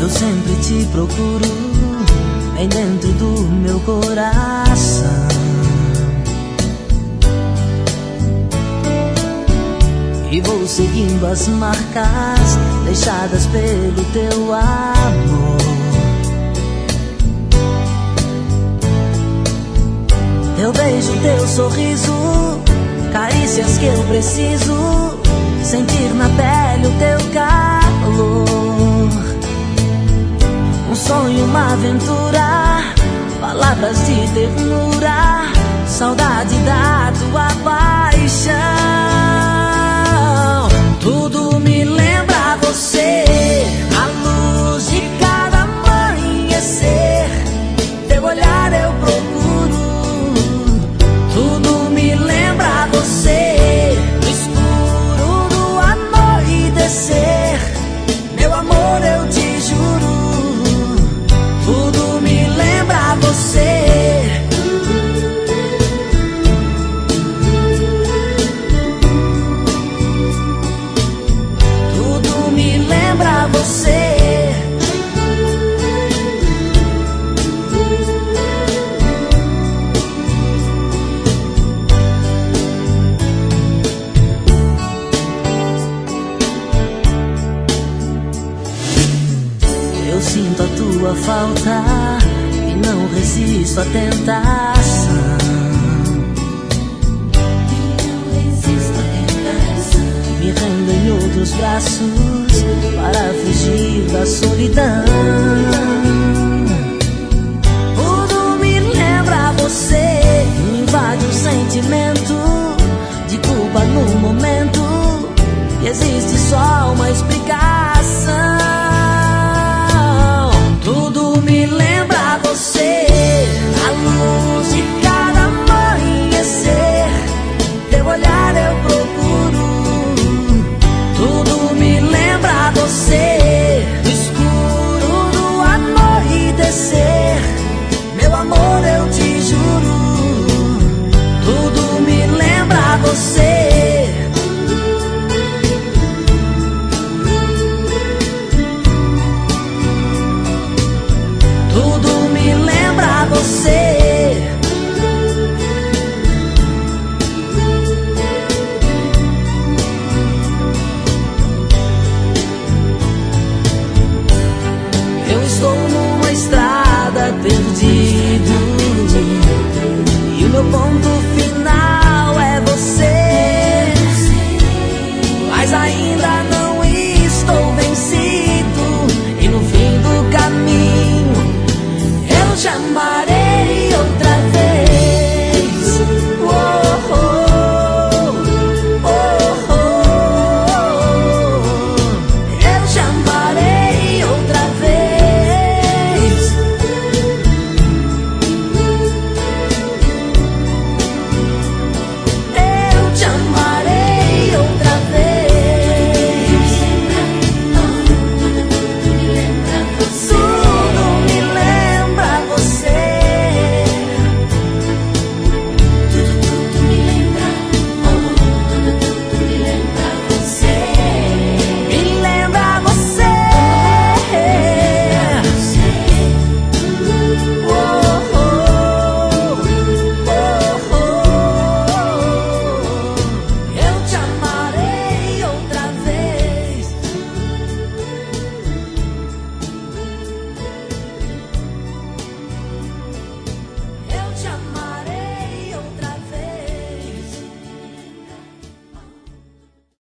Eu sempre te procuro bem dentro do meu coração. E vou seguindo as marcas deixadas pelo teu amor. Eu vejo teu sorriso, carícias que eu preciso, sentir na pele o teu calor. Um sonho, uma aventura, palavras de ternura, saudade da tua paixão. Tudo me lembra você, a luz de cada amanhecer, teu olhar eu procuro. Tudo me lembra você, no escuro do anoitecer, meu amor eu te juro. Tudo me lembra você. Tudo me lembra você. Eu sinto a tua falta e não resisto à tentação. Me rendo em outros braços para fugir da solidão. Tudo me lembra você, me invade um sentimento de culpa no momento, e existe só uma explicação. Tudo me lembra você, a luz de cada amanhecer, teu olhar eu procuro. Tudo me lembra você, no escuro do anoitecer, meu amor eu te juro. Tudo me lembra você. Tudo me lembra você. Eu estou